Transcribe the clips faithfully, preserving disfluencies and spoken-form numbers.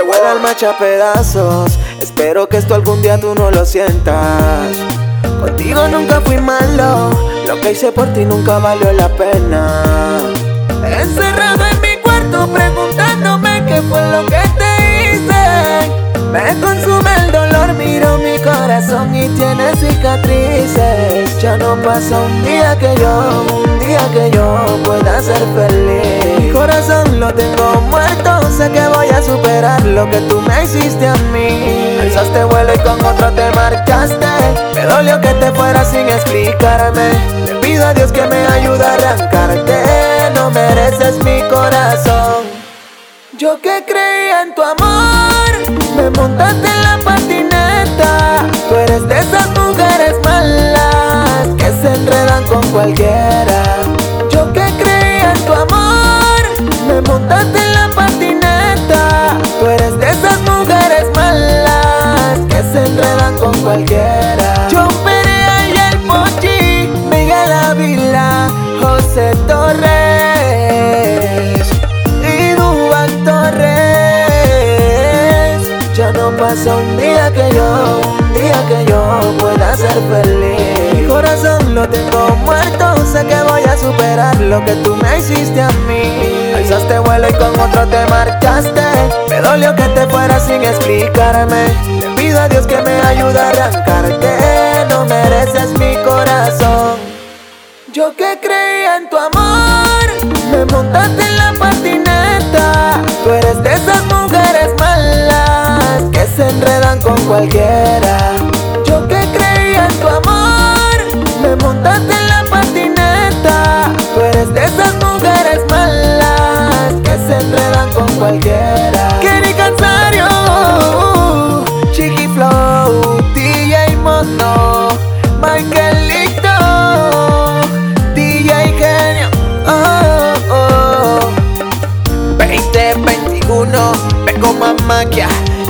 voy a alma hecha pedazos. Espero que esto algún día tú no lo sientas. Contigo nunca fui malo, lo que hice por ti nunca valió la pena. Encerrado en mi cuarto preguntándome qué fue lo que te hice. Me consume el dolor, miro mi corazón y tiene cicatrices. Ya no pasa un día que yo, un día que yo pueda ser feliz. Mi corazón lo tengo muerto, sé que voy a superar lo que tú me hiciste a mí. Alzaste vuelo y con otro te marchaste. Me dolió que te fueras sin explicarme. Le pido a Dios que me ayude a arrancarte. No mereces mi corazón. Yo que creía en tu amor, me montaste en la patineta. Tú eres de esas mujeres malas que se enredan con cualquiera. Yo que creía en tu amor, me montaste en la patineta. Tú eres de esas mujeres malas que se enredan con cualquiera. Yo Perea y el Pochi, Miguel Ávila, José Torres y Duván Torres. Ya no pasa un día que yo, un día que yo pueda ser feliz. Mi corazón lo tengo muerto, sé que voy a superar lo que tú me hiciste a mí. Alzaste vuelo y con otro te marchaste. Me dolió que te fueras sin explicarme. Le pido a Dios que me ayude a arrancarte. No mereces mi corazón. Yo que creía en tu amor, me montaste en la patineta. Tú eres de esas mujeres malas que se enredan con cualquiera. Yo que creía en tu amor, me montaste en la patineta. Tú eres de esas mujeres malas que se enredan con cualquiera. Kenny Cansario, Chiqui Flow, D J Mono, Michaelito, D J Genio. Oh, oh. veinte veintiuno, vengo más magia.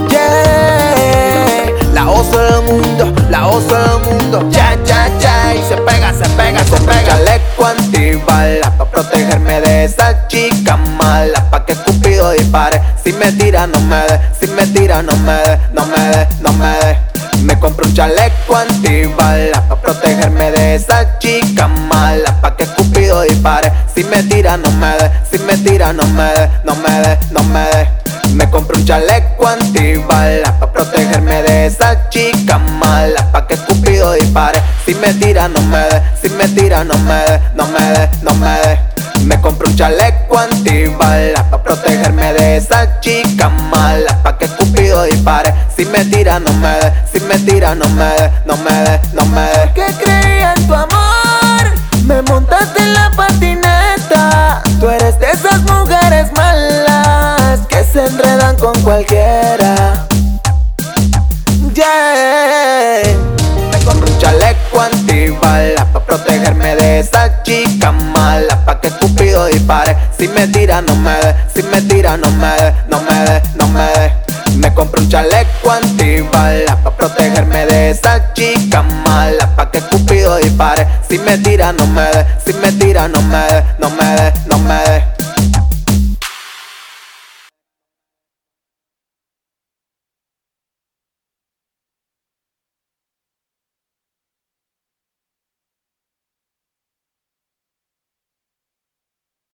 Yeah, la oso del mundo, la oso del mundo. Ya, ya, ya, y se pega, se pega, se pega. Chaleco antibala pa' protegerme de esa chica mala, pa' que Cupido dispare. Si me tira no me dé, si me tira no me dé, no me dé, no me dé. Me compro un chaleco antibala pa' protegerme de esa chica mala, pa' que Cupido dispare. Si me tira no me dé, si me tira no me dé, no me dé, no me dé. Me compro un chaleco antibala pa' protegerme de esa chica mala, pa' que Cupido dispare. Si me tira no me dé, si me tira no me dé, no me dé, no me dé. Me compro un chaleco antibala pa' protegerme de esa chica mala, pa' que Cupido dispare. Si me tira no me dé, si me tira no me dé, no me dé, no me dé. Que creía en tu amor, me montaste en la patineta. Tú eres de esas mujeres malas que se enredan con cualquiera. Yeah, me compro un chaleco antibala pa' protegerme de esa chica mala, pa' que Cupido dispare. Si me tira no me dé, si me tira no me dé, no me dé, no me dé. Me compro un chaleco antibala pa' protegerme de esa chica mala, pa' que Cupido dispare. Si me tira no me dé, si me tira no me dé, no me dé, no me dé.